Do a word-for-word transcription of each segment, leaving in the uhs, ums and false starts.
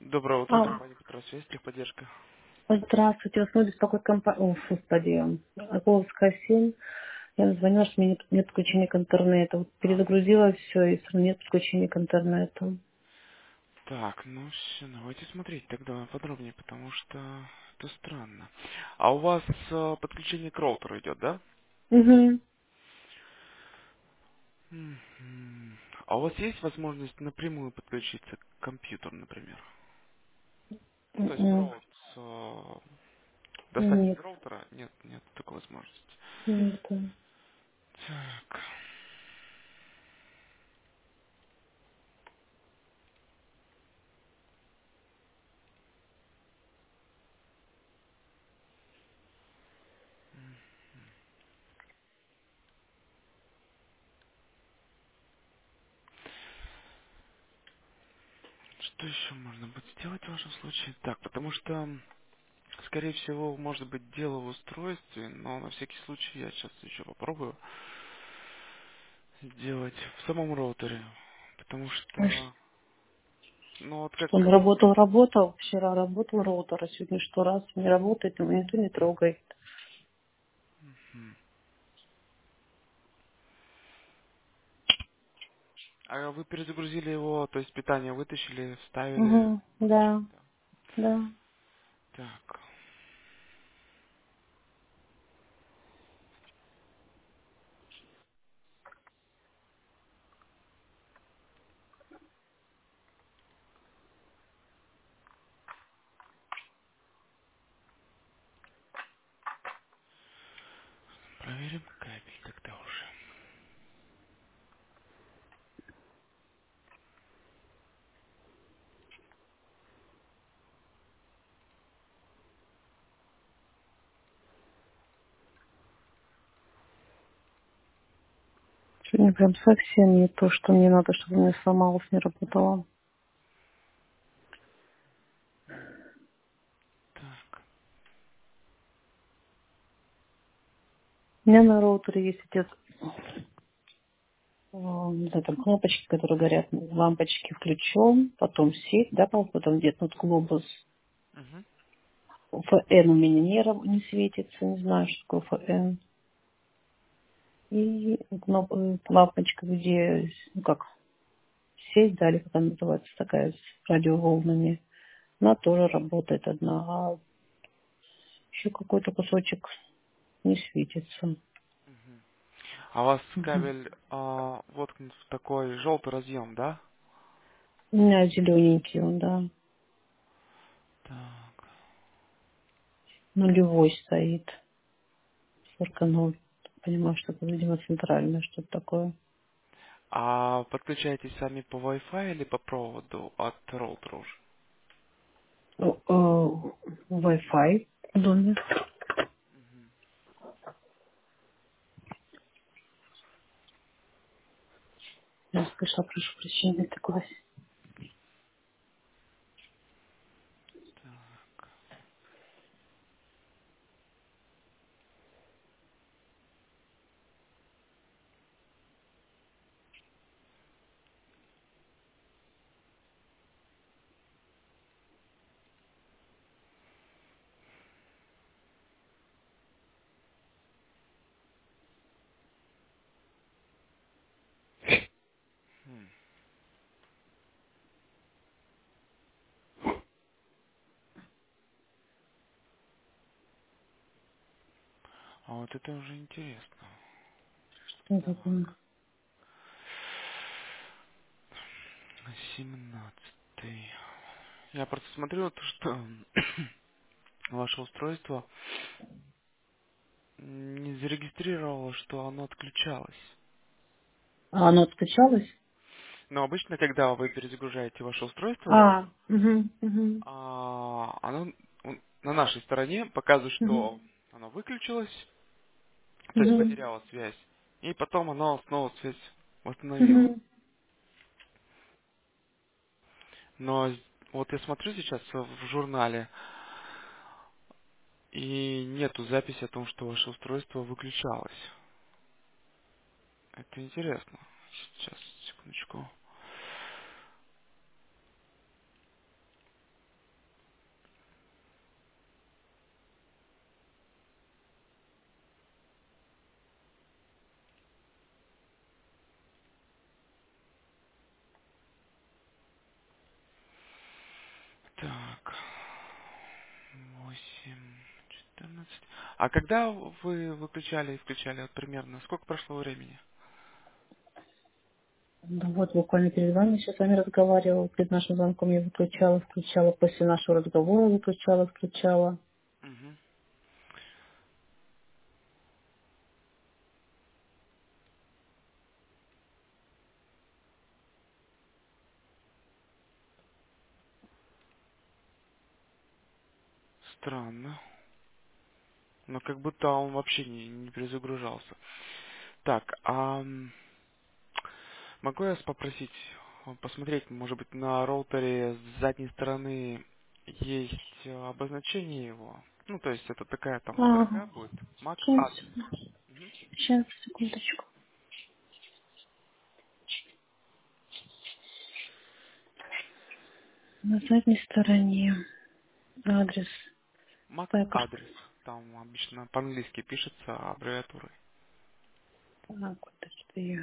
Доброе утро, А, компания Петросвязь, техподдержка. здравствуйте, вас новый беспокоит компания... О, господи, Волжская семь. Я звонила, что у меня нет, нет подключения к интернету. Вот перезагрузила все, и все равно нет подключения к интернету. Так, ну все, давайте смотреть тогда подробнее, потому что это странно. А у вас э, подключение к роутеру идет, да? Угу. Мгм. А у вас есть возможность напрямую подключиться к компьютеру, например? Ну, то есть М-м. провод э, достать из Нет, роутера? Нет, нет такой возможности. нет. Так, что еще можно будет сделать в вашем случае? Так, потому что, скорее всего, может быть дело в устройстве, но на всякий случай я сейчас еще попробую сделать в самом роутере. Потому А что, ну вот как... что он работал, работал. Вчера работал роутер, а сегодня что раз не работает, его никто не трогает. м. А вы перезагрузили его, то есть питание вытащили, вставили, Угу. выключили, Да, да. да. Так, проверим кабель тогда уже. Сегодня прям совсем не то, что мне надо, чтобы у меня сломалось, не работало. Так, У меня на роутере есть эти э, не знаю, там кнопочки, которые горят, лампочки включен, потом сеть, да, потом где-то вот глобус. угу, ФН у меня не, раб- не светится, не знаю, что такое ФН. И кноп- э, лампочка, где, ну как, сеть, да, или как она называется, такая с радиоволнами, она тоже работает одна, а еще какой-то кусочек не светится. угу. А у вас Мгм. кабель а, воткнут в такой желтый разъем, да? У меня зелененький он, да, Так. нулевой стоит, сорок ноль. Понимаю, что это, видимо, центральное что-то такое. А подключаетесь сами по Wi-Fi или по проводу от роутера уже? Э, э, Wi-Fi в доме. Я слышала, прошу прощения, такое. Так. Хм. А вот это уже интересно. Что такое? Так. Семнадцатый. Я просто смотрю, то, что ваше устройство не зарегистрировало, что оно отключалось. А оно отключалось? Но обычно, когда вы перезагружаете ваше устройство, А, угу, угу, а, оно м, на нашей стороне показывает, угу, что оно выключилось, то есть угу, потеряло связь, и потом оно снова связь восстановило. угу, Но с- вот я смотрю сейчас в журнале, и нету записи о том, что ваше устройство выключалось. Это интересно. Сейчас, секундочку. Так. Восемь, четырнадцать. А когда вы выключали и включали, вот примерно, сколько прошло времени? Да вот, буквально перед вами сейчас с вами разговаривала, перед нашим звонком я выключала, включала, после нашего разговора выключала, включала. Угу. Странно. Но как будто он вообще не, не перезагружался. Так, а м, могу я вас попросить э, посмотреть, может быть, на роутере с задней стороны есть э, обозначение его? Ну, то есть это такая там строка Ага, будет. MAC сейчас, адрес. Мгм. сейчас, секундочку. На задней стороне адрес. MAC Так, адрес. Там обычно по-английски пишется аббревиатурой. так, подожди.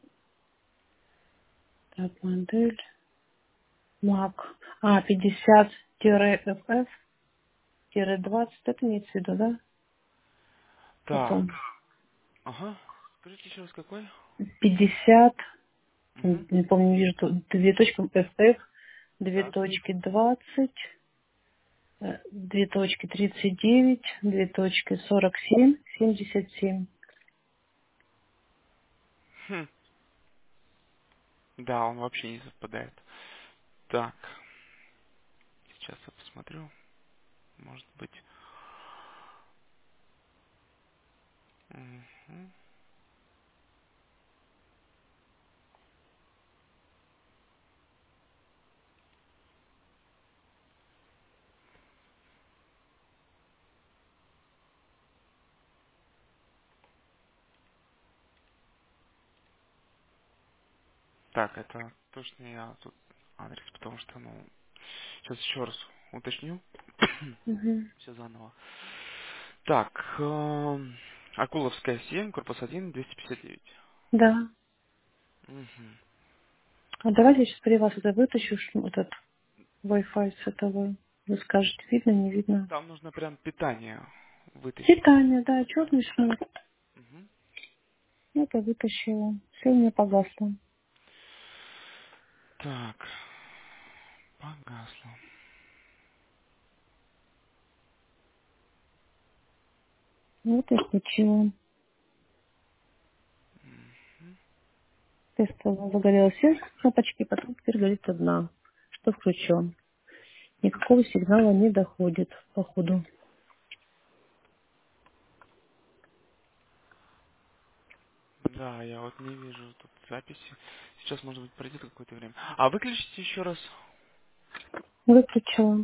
Так, модель. Mac. А, пятьдесят-эф эф-двадцать, это имеется в виду, да? Так, Потом ага. Скажите еще раз, какой? пятьдесят, Угу. не помню, вижу, тут две точки эф эф, две Так. точки двадцать, э, две точки тридцать девять, две точки сорок семь, семьдесят семь. Хм. Да, он вообще не совпадает. Так, сейчас я посмотрю. Может быть. Мгм. Так, это точно я тут адрес, потому что, ну, сейчас еще раз уточню. Мгм. Все заново. Так, эм, Акуловская семь, корпус один, двести пятьдесят девять. Да. Мгм. А давайте я сейчас при вас это вытащу, ш- этот Wi-Fi с этого. Вы скажете, видно, не видно. Там нужно прям питание вытащить. Питание, да, Да. черный шнур. Мгм. Это вытащила. Все у меня погасло. Так, погасло. Вот и включила. Тестово загорелась все кнопочки, потом теперь горит одна, что включен. Никакого сигнала не доходит, походу. Да, я вот не вижу тут записи. Сейчас, может быть, пройдет какое-то время. А выключите еще раз. Выключила.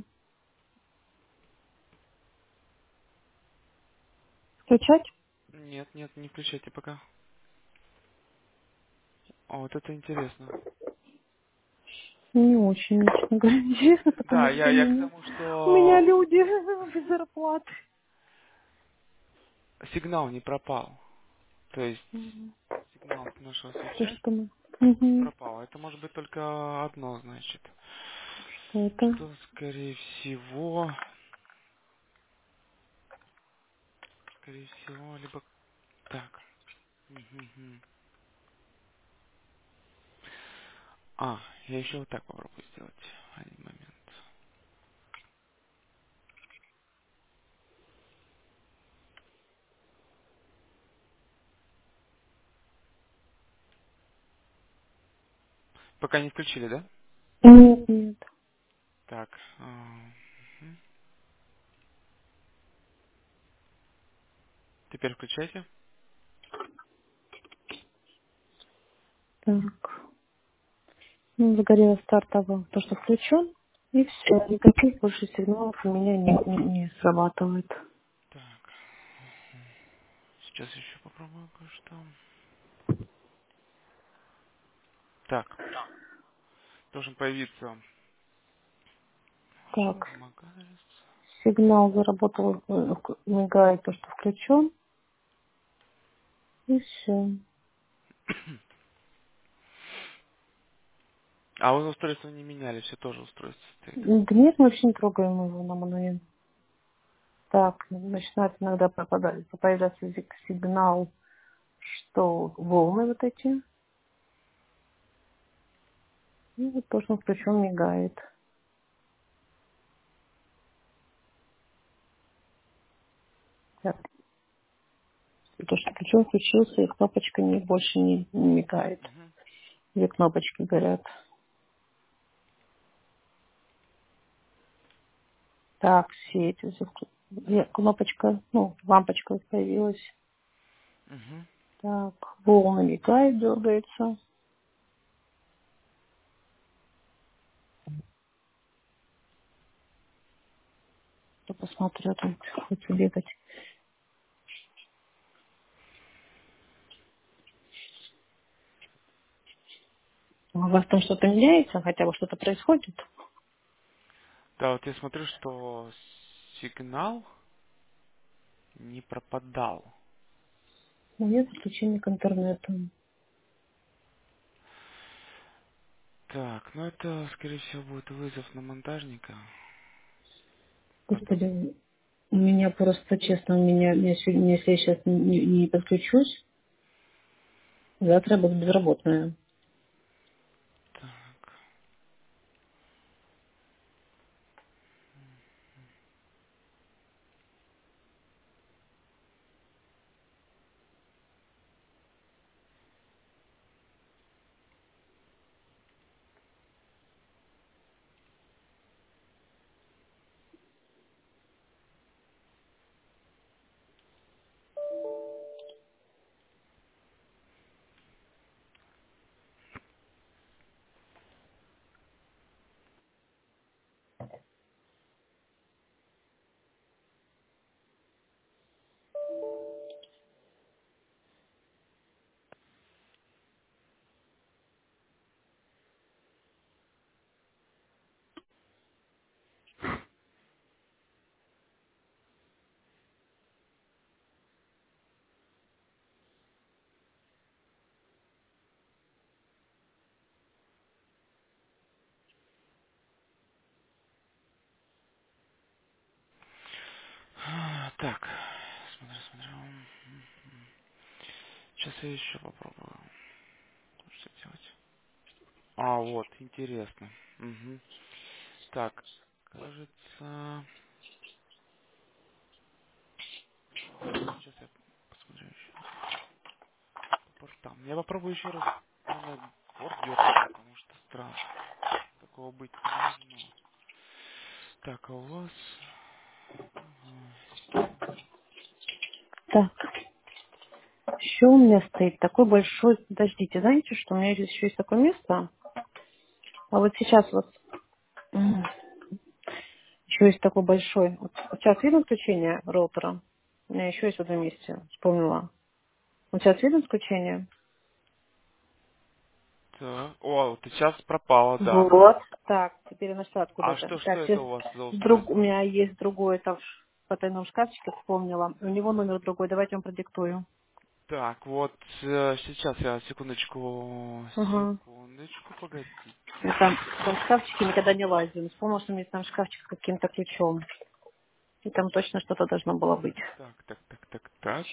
Включать? Нет, нет, не включайте пока. О, вот это интересно. Не очень, честно говоря, интересно, Да, потому что я, у я к меня, тому, у меня что люди без зарплаты. сигнал не пропал. То есть Мгм. сигнал с нашего То, свеча что мы... не Мгм. пропал. Это может быть только одно, значит. Что это? Что, скорее всего, скорее всего, либо так. Мгм. А, я еще вот так попробую сделать. Один момент. Пока не включили, да? Нет, нет. Так. а, мгм. Теперь включайте. Так. Ну, загорелось стартово, то, что включен. И все. Никаких больше сигналов у меня не, не, не срабатывает. Так. Сейчас еще попробую кое-что. Так. Должен появиться еще Так. один макадрес. Сигнал заработал, э, мигает то, что включен. И все. А вы устройство не меняли, все тоже устройство стоит. Да нет, мы вообще не трогаем его на мануин. Так, начинает иногда пропадать, появляться зиг- сигнал, что волны вот эти. И вот тоже он включен, мигает. Так, то, что включен, включился, и кнопочка не, больше не, не мигает. Мгм. Две кнопочки горят. Так, все эти все вклю- Нет, кнопочка, ну, лампочка вот появилась. Мгм. Так, волны мигает, дергается. Я посмотрю, там хочется бегать. У вас там что-то меняется, хотя бы что-то происходит? Да, вот я смотрю, что сигнал не пропадал. Ну, нет подключения к интернету. Так, ну это, скорее всего, будет вызов на монтажника. Который... Господи, у меня просто, честно, у меня, меня сегодня- если я сейчас не, не подключусь, завтра я буду безработная. Так, А, так, смотрю, смотрю. Сейчас я еще попробую. Что делать? А, вот, интересно. Мгм. Так, кажется... Сейчас я посмотрю еще по портам. Я попробую еще раз, наверное, порт дернуть, потому что странно. Такого быть не должно. Так, а у вас... Ага. Так, еще у меня стоит такой большой... Подождите, знаете, что у меня здесь еще есть такое место? А вот сейчас вот м, еще есть такой большой... Вот сейчас видно включение роутера? У меня еще есть в одном месте, вспомнила. Вот сейчас видно включение? Так, о, вот сейчас пропало, да. Вот. Так, теперь я нашла А откуда-то. что, что Так, это сейчас у вас за друг, у устройство? меня есть другой там в потайном шкафчике, вспомнила. У него номер другой, давайте вам продиктую. Так, вот э, сейчас я секундочку, Угу. секундочку, погодите. Я там, там в шкафчике никогда не лазил. Вспомнила, что у меня есть там шкафчик с каким-то ключом. И там точно что-то должно было быть. Так, так, так, так, так.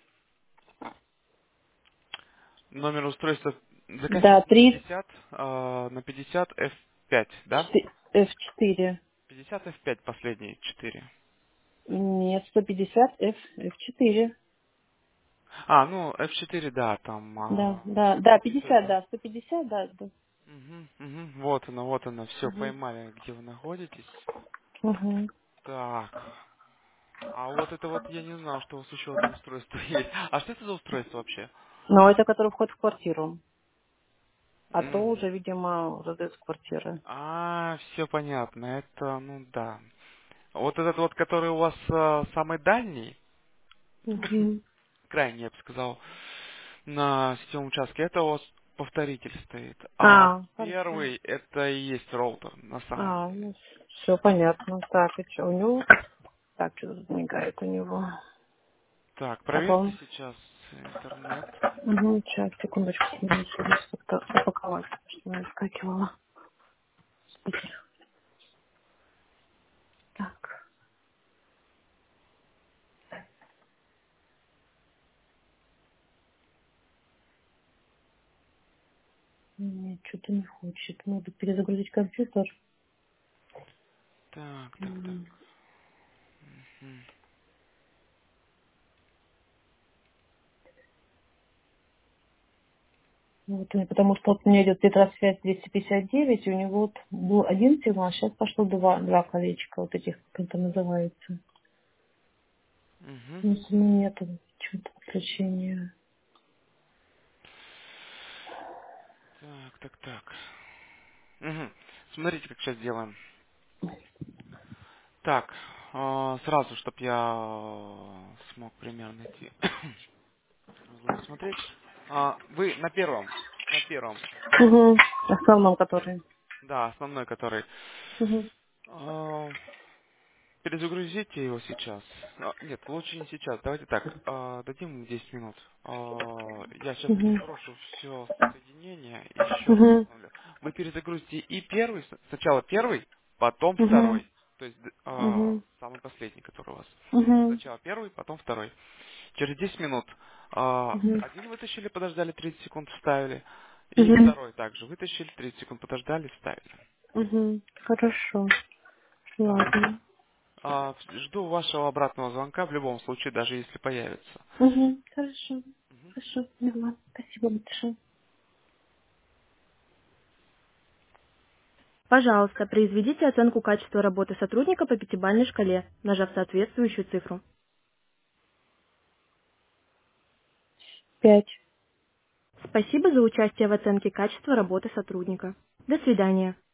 Номер устройства Да, заканчивается на три пятьдесят, э, на пятьдесят эф пять, да? эф четыре. пятьдесят эф пять последние четыре. Нет, сто пятьдесят эф четыре. А, ну, эф четыре, да, там Да, а, да, да, пятьдесят, написано. да, сто пятьдесят, да. Да. Мгм, мгм. Вот оно, вот оно, все Угу. поймали, где вы находитесь. Угу. Так. А вот это вот я не знал, что у вас еще одно устройство есть. А что это за устройство вообще? Но это который вход в квартиру. А то М. уже, видимо, раздают с квартиры. А, все понятно. Это, ну да. Вот этот вот, который у вас э, самый дальний, Угу. крайний, я бы сказал, на сетевом участке, это у вас повторитель стоит. А А, хорошо. первый это и есть роутер на самом А, деле. ну, все понятно. Так, и что у него? Так, что тут мигает у него? Так, Так, проверьте он... сейчас интернет. Угу, сейчас, секундочку, мне надо здесь как-то упаковать, чтобы не выскакивало. Нет, что-то не хочет. Надо перезагрузить компьютер. Так, так, так. М. М. Вот, и потому что вот у меня идет ретро-связь двести пятьдесят девять, и у него вот был один сигнал, сейчас пошло два, два колечка вот этих, как это называется. Мгм, Но со мной мгм. нет чего-то подключения. Так, так, так. Мгм. Смотрите, как сейчас делаем. Так, а, сразу, чтобы я э, смог примерно найти. Могу посмотреть. А, вы на первом, на первом, Угу. Основном, который. да, основной, который. Угу. А, перезагрузите его сейчас. А, нет, лучше не сейчас. Давайте так, а, дадим ему десять минут. А, я сейчас Угу. сброшу все соединение и еще раз Угу. установлю. Вы перезагрузите и первый, с- сначала первый, потом Угу. второй. То есть д- а, Угу. самый последний, который у вас. Угу. Сначала первый, потом второй. Через десять минут а, Угу. один вытащили, подождали, тридцать секунд вставили. И Угу. второй также вытащили, тридцать секунд подождали, вставили. Угу. Хорошо. Так. Ладно. А, жду вашего обратного звонка в любом случае, даже если появится. Угу. Хорошо. Мгм. Хорошо. Поняла. Спасибо большое. Пожалуйста, произведите оценку качества работы сотрудника по пятибалльной шкале, нажав соответствующую цифру. Пять. Спасибо за участие в оценке качества работы сотрудника. До свидания.